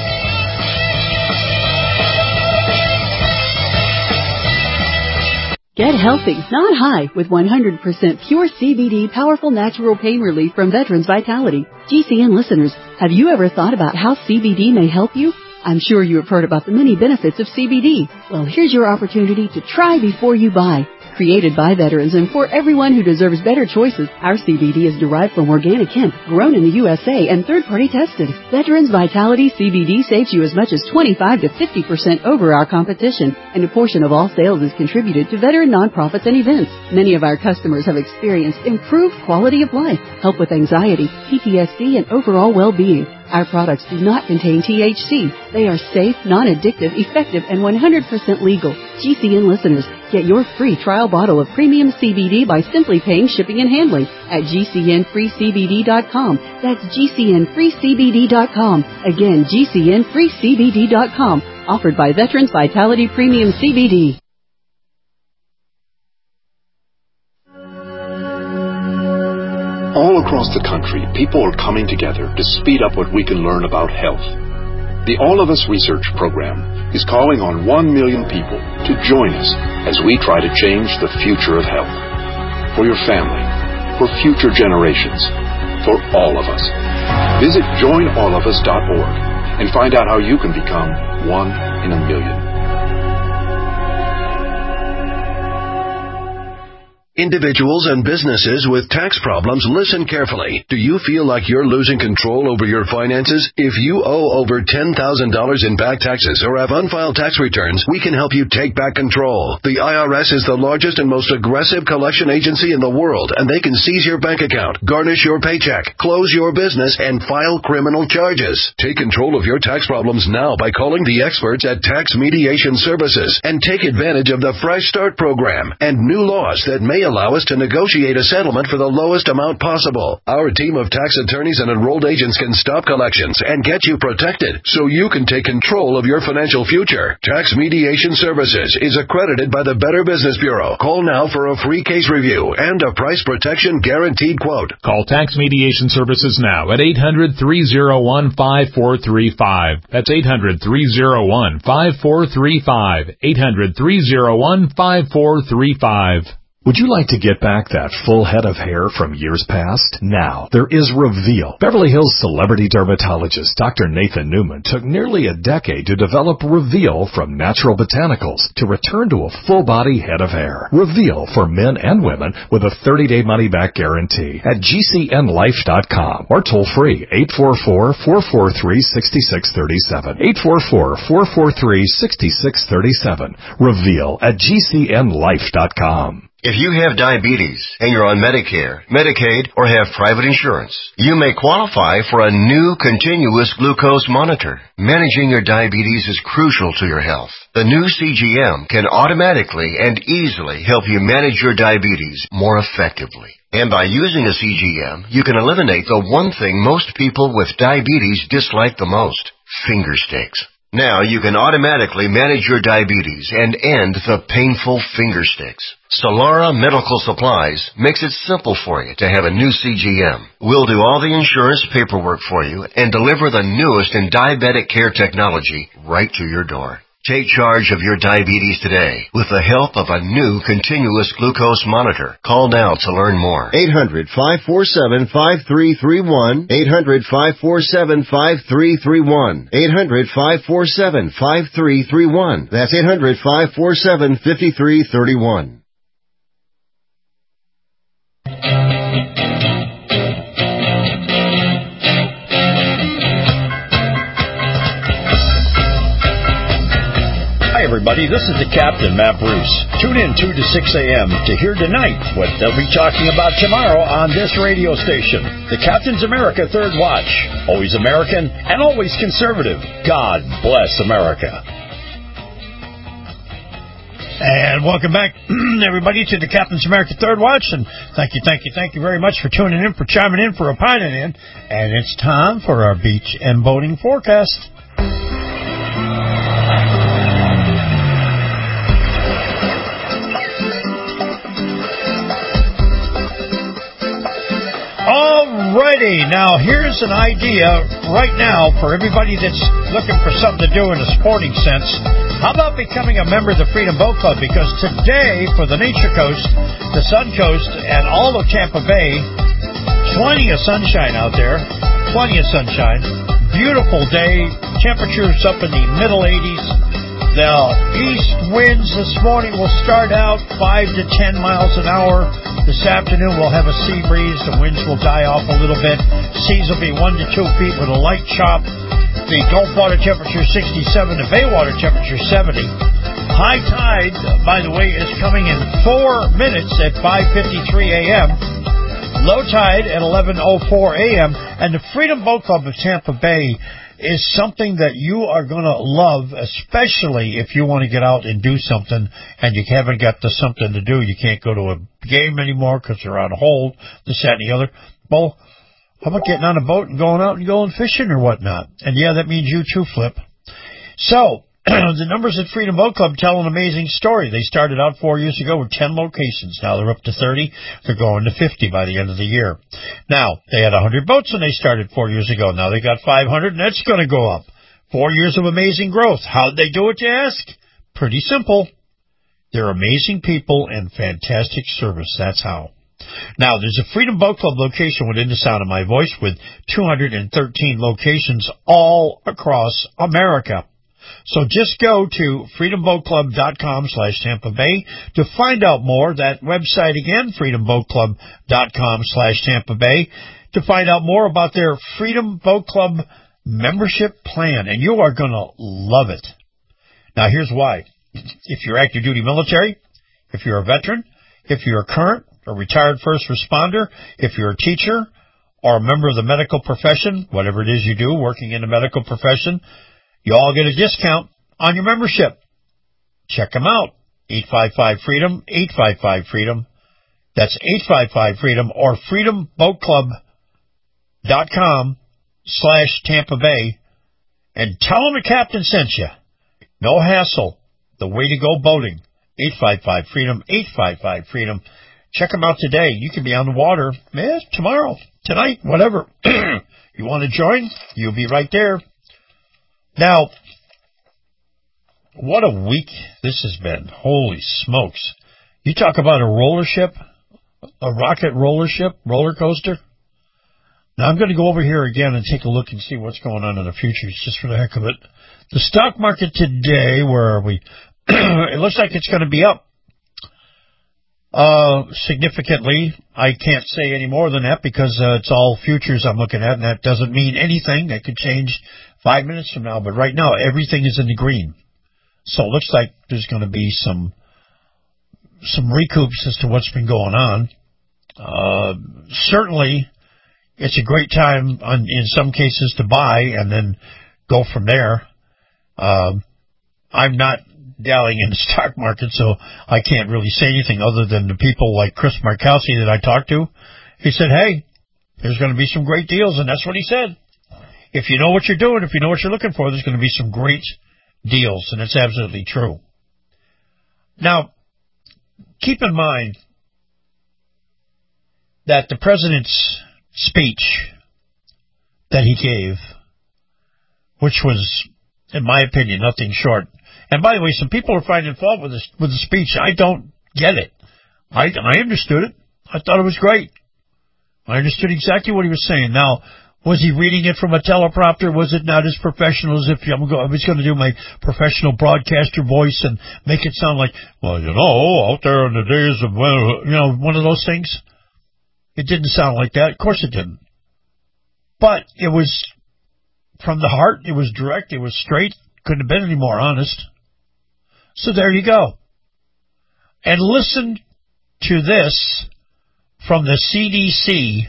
Get healthy, not high, with one hundred percent pure C B D powerful natural pain relief from Veterans Vitality. G C N listeners, have you ever thought about how C B D may help you? I'm sure you have heard about the many benefits of C B D. Well, here's your opportunity to try before you buy. Created by veterans and for everyone who deserves better choices, our C B D is derived from organic hemp, grown in the U S A and third-party tested. Veterans Vitality C B D saves you as much as twenty-five to fifty percent over our competition, and a portion of all sales is contributed to veteran nonprofits and events. Many of our customers have experienced improved quality of life, help with anxiety, P T S D, and overall well-being. Our products do not contain T H C. They are safe, non-addictive, effective, and one hundred percent legal. G C N listeners, get your free trial bottle of premium C B D by simply paying shipping and handling at G C N free C B D dot com. That's G C N free C B D dot com. Again, G C N free C B D dot com. Offered by Veterans Vitality Premium C B D. All across the country, people are coming together to speed up what we can learn about health. The All of Us Research Program is calling on one million people to join us as we try to change the future of health. For your family, for future generations, for all of us. Visit join all of us dot org and find out how you can become one in a million. Individuals and businesses with tax problems, listen carefully. Do you feel like you're losing control over your finances? If you owe over ten thousand dollars in back taxes or have unfiled tax returns, we can help you take back control. The I R S is the largest and most aggressive collection agency in the world, and they can seize your bank account, garnish your paycheck, close your business, and file criminal charges. Take control of your tax problems now by calling the experts at Tax Mediation Services and take advantage of the Fresh Start program and new laws that may allow us to negotiate a settlement for the lowest amount possible. Our team of tax attorneys and enrolled agents can stop collections and get you protected so you can take control of your financial future. Tax Mediation Services is accredited by the Better Business Bureau. Call now for a free case review and a price protection guaranteed quote. Call Tax Mediation Services now at eight hundred, three oh one, five four three five. That's eight hundred, three oh one, five four three five. eight hundred, three oh one, five four three five. Would you like to get back that full head of hair from years past? Now, there is Reveal. Beverly Hills celebrity dermatologist Doctor Nathan Newman took nearly a decade to develop Reveal from natural botanicals to return to a full-body head of hair. Reveal for men and women with a thirty-day money-back guarantee at G C N life dot com or toll-free eight four four, four four three, six six three seven. eight four four, four four three, six six three seven. Reveal at G C N life dot com. If you have diabetes and you're on Medicare, Medicaid, or have private insurance, you may qualify for a new continuous glucose monitor. Managing your diabetes is crucial to your health. The new C G M can automatically and easily help you manage your diabetes more effectively. And by using a C G M, you can eliminate the one thing most people with diabetes dislike the most, finger sticks. Now you can automatically manage your diabetes and end the painful finger sticks. Solara Medical Supplies makes it simple for you to have a new C G M. We'll do all the insurance paperwork for you and deliver the newest in diabetic care technology right to your door. Take charge of your diabetes today with the help of a new continuous glucose monitor. Call now to learn more. eight hundred, five four seven, five three three one. eight hundred, five four seven, five three three one. eight hundred, five four seven, five three three one. That's eight hundred, five four seven, five three three one. Everybody, this is the Captain, Matt Bruce. Tune in two to six a.m. to hear tonight what they'll be talking about tomorrow on this radio station. The Captain's America Third Watch. Always American and always conservative. God bless America. And welcome back, everybody, to the Captain's America Third Watch. And thank you, thank you, thank you very much for tuning in, for chiming in, for opining in. And it's time for our beach and boating forecast. Alrighty, now here's an idea right now for everybody that's looking for something to do in a sporting sense. How about becoming a member of the Freedom Boat Club? Because today, for the Nature Coast, the Sun Coast, and all of Tampa Bay, plenty of sunshine out there, plenty of sunshine. Beautiful day, temperatures up in the middle eighties. The east winds this morning will start out five to ten miles an hour. This afternoon we'll have a sea breeze. The winds will die off a little bit. Seas will be one to two feet with a light chop. The Gulf water temperature sixty-seven. The Bay water temperature seventy. High tide, by the way, is coming in four minutes at five fifty-three a.m. Low tide at eleven oh four a.m. And the Freedom Boat Club of Tampa Bay is something that you are going to love, especially if you want to get out and do something and you haven't got the something to do. You can't go to a game anymore because they're on hold, this, that, and the other. Well, how about getting on a boat and going out and going fishing or whatnot? And, yeah, that means you too, Flip. So, the numbers at Freedom Boat Club tell an amazing story. They started out four years ago with ten locations. Now they're up to thirty. They're going to fifty by the end of the year. Now, they had one hundred boats when they started four years ago. Now they got five hundred, and that's going to go up. Four years of amazing growth. How'd they do it, you ask? Pretty simple. They're amazing people and fantastic service. That's how. Now, there's a Freedom Boat Club location within the sound of my voice with two hundred thirteen locations all across America. So just go to freedomboatclub.com slash Tampa Bay to find out more. That website again, freedomboatclub.com slash Tampa Bay, to find out more about their Freedom Boat Club membership plan. And you are going to love it. Now, here's why. If you're active duty military, if you're a veteran, if you're a current or retired first responder, if you're a teacher or a member of the medical profession, whatever it is you do, working in the medical profession, you all get a discount on your membership. Check them out. eight five five freedom, eight five five freedom. That's eight five five freedom or freedomboatclub.com slash Tampa Bay. And tell them the captain sent you. No hassle. The way to go boating. eight five five freedom, eight five five freedom. Check them out today. You can be on the water eh, tomorrow, tonight, whatever. You want to join? You'll be right there. Now, what a week this has been. Holy smokes. You talk about a roller ship, a rocket roller ship, roller coaster. Now, I'm going to go over here again and take a look and see what's going on in the futures, just for the heck of it. The stock market today, where are we? It looks like it's going to be up uh, significantly. I can't say any more than that because uh, it's all futures I'm looking at, and that doesn't mean anything. That could change five minutes from now, but right now everything is in the green. So it looks like there's going to be some some recoups as to what's been going on. Uh, certainly, it's a great time on, in some cases to buy and then go from there. Uh, I'm not dallying in the stock market, so I can't really say anything other than the people like Chris Markowski that I talked to. He said, hey, there's going to be some great deals, and that's what he said. If you know what you're doing, if you know what you're looking for, there's going to be some great deals, and it's absolutely true. Now, keep in mind that the president's speech that he gave, which was, in my opinion, nothing short. And by the way, some people are finding fault with this, with the speech. I don't get it. I, I understood it. I thought it was great. I understood exactly what he was saying. Now, was he reading it from a teleprompter? Was it not as professional as if I'm go, I was going to do my professional broadcaster voice and make it sound like, well, you know, out there in the days of, well, you know, one of those things? It didn't sound like that. Of course it didn't. But it was from the heart. It was direct. It was straight. Couldn't have been any more honest. So there you go. And listen to this from the C D C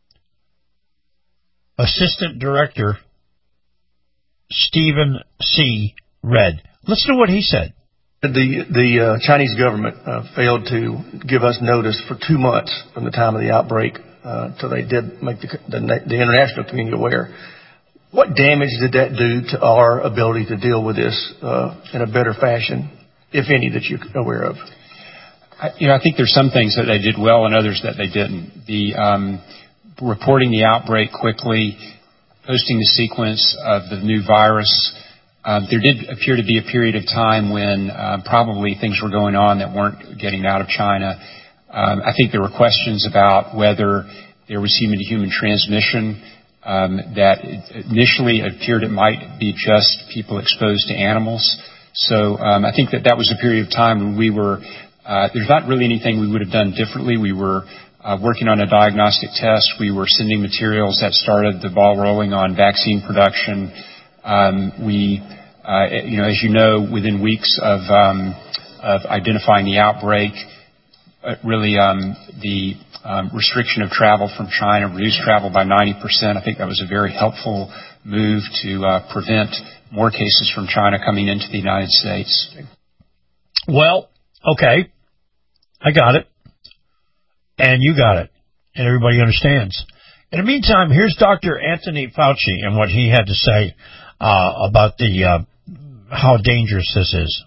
Assistant Director Stephen C. Red. Listen to what he said. The the uh, Chinese government uh, failed to give us notice for two months from the time of the outbreak uh, till they did make the, the, the international community aware. What damage did that do to our ability to deal with this uh, in a better fashion, if any, that you're aware of? I, you know, I think there's some things that they did well and others that they didn't. The um, reporting the outbreak quickly, posting the sequence of the new virus. Um, there did appear to be a period of time when uh, probably things were going on that weren't getting out of China. Um, I think there were questions about whether there was human-to-human transmission. Um, that initially appeared it might be just people exposed to animals. So um, I think that that was a period of time when we were, uh, there's not really anything we would have done differently. We were uh, working on a diagnostic test. We were sending materials that started the ball rolling on vaccine production. Um, we, uh, you know, as you know, within weeks of, um, of identifying the outbreak, uh, really um, the Um, restriction of travel from China, reduced travel by ninety percent. I think that was a very helpful move to uh, prevent more cases from China coming into the United States. Well, okay. I got it. And you got it. And everybody understands. In the meantime, here's Doctor Anthony Fauci and what he had to say uh, about the uh, how dangerous this is?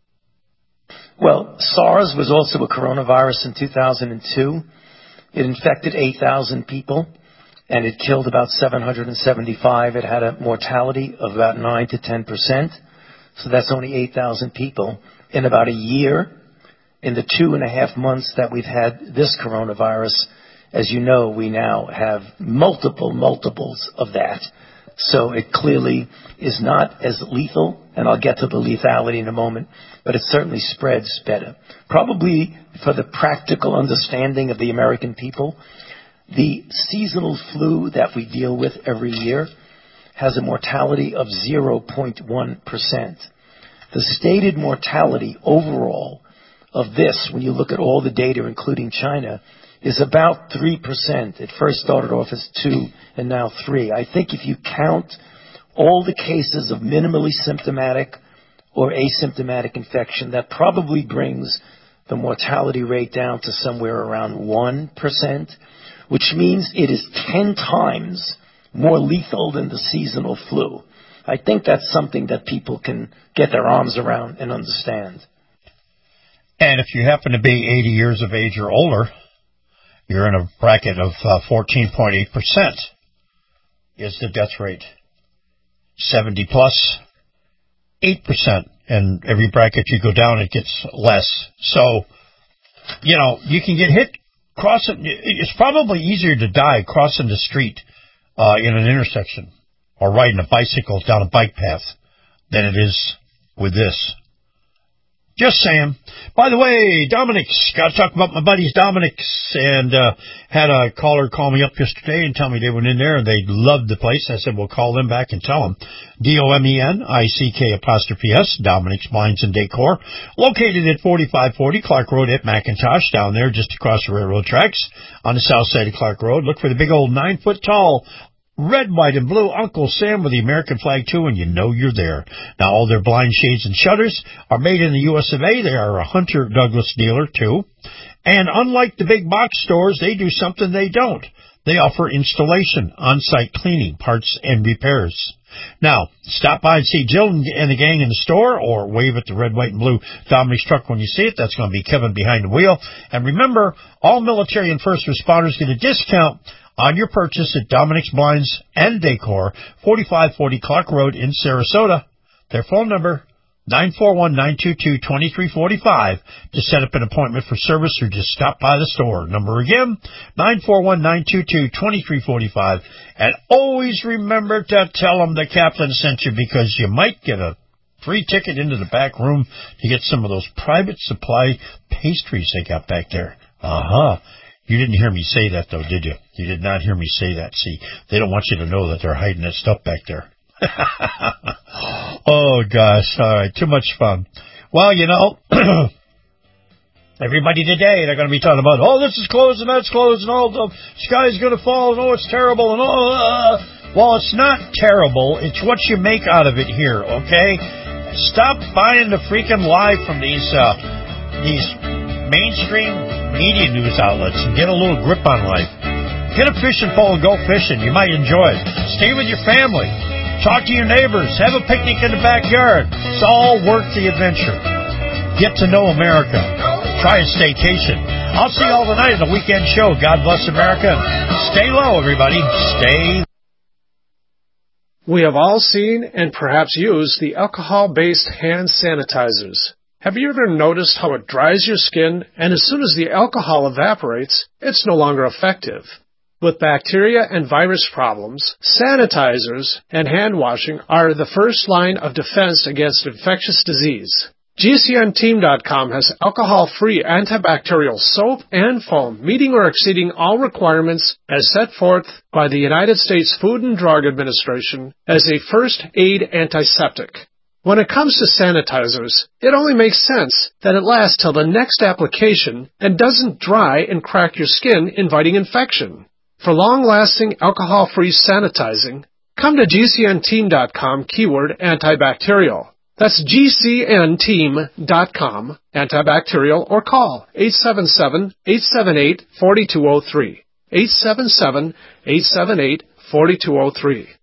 Well, SARS was also a coronavirus in two thousand two. It infected eight thousand people, and it killed about seven hundred seventy-five. It had a mortality of about nine to ten percent. So that's only eight thousand people. In about a year, in the two and a half months that we've had this coronavirus, as you know, we now have multiple multiples of that. So it clearly is not as lethal, and I'll get to the lethality in a moment, but it certainly spreads better. Probably for the practical understanding of the American people, the seasonal flu that we deal with every year has a mortality of zero point one percent. The stated mortality overall of this, when you look at all the data, including China, is about three percent. It first started off as two and now three. I think if you count all the cases of minimally symptomatic or asymptomatic infection, that probably brings the mortality rate down to somewhere around one percent, which means it is ten times more lethal than the seasonal flu. I think that's something that people can get their arms around and understand. And if you happen to be eighty years of age or older, you're in a bracket of uh, fourteen point eight percent is the death rate. seventy plus, eight percent. And every bracket you go down, it gets less. So, you know, you can get hit crossing. It's probably easier to die crossing the street uh, in an intersection or riding a bicycle down a bike path than it is with this. Just saying. By the way, Dominic's, got to talk about my buddies Dominic's, and uh, had a caller call me up yesterday and tell me they went in there and they loved the place. I said, well, call them back and tell them. D O M E N I C K apostrophe S, Dominic's Blinds and Decor, located at forty-five forty Clark Road at McIntosh, down there just across the railroad tracks on the south side of Clark Road. Look for the big old nine-foot-tall red, white, and blue Uncle Sam with the American flag, too, and you know you're there. Now, all their blind shades and shutters are made in the U S of A. They are a Hunter Douglas dealer, too. And unlike the big box stores, they do something they don't. They offer installation, on-site cleaning, parts, and repairs. Now, stop by and see Jill and the gang in the store, or wave at the red, white, and blue Dominic's truck when you see it. That's going to be Kevin behind the wheel. And remember, all military and first responders get a discount on your purchase at Dominic's Blinds and Decor, forty-five forty Clark Road in Sarasota. Their phone number, nine four one, nine two two, two three four five, to set up an appointment for service or just stop by the store. Number again, nine four one, nine two two, two three four five. And always remember to tell them the captain sent you, because you might get a free ticket into the back room to get some of those private supply pastries they got back there. Uh-huh. You didn't hear me say that, though, did you? You did not hear me say that. See, they don't want you to know that they're hiding that stuff back there. Oh, gosh. All right. Too much fun. Well, you know, everybody today, they're going to be talking about, oh, this is closed and that's closed and all the sky's going to fall and oh, it's terrible and oh, uh. Well, it's not terrible. It's what you make out of it here, okay? Stop buying the freaking lie from these, uh, these mainstream media news outlets and get a little grip on life. Get a fishing pole and go fishing. You might enjoy it. Stay with your family. Talk to your neighbors. Have a picnic in the backyard. It's all worth the adventure. Get to know America. Try a staycation. I'll see you all tonight at the weekend show. God bless America. Stay low, everybody. Stay. We have all seen and perhaps used the alcohol-based hand sanitizers. Have you ever noticed how it dries your skin, and as soon as the alcohol evaporates, it's no longer effective? With bacteria and virus problems, sanitizers and hand washing are the first line of defense against infectious disease. G C N team dot com has alcohol-free antibacterial soap and foam, meeting or exceeding all requirements as set forth by the United States Food and Drug Administration as a first aid antiseptic. When it comes to sanitizers, it only makes sense that it lasts till the next application and doesn't dry and crack your skin, inviting infection. For long-lasting alcohol-free sanitizing, come to G C N team dot com keyword antibacterial. That's G C N team dot com antibacterial, or call eight seven seven, eight seven eight, four two zero three. eight seven seven, eight seven eight, four two zero three.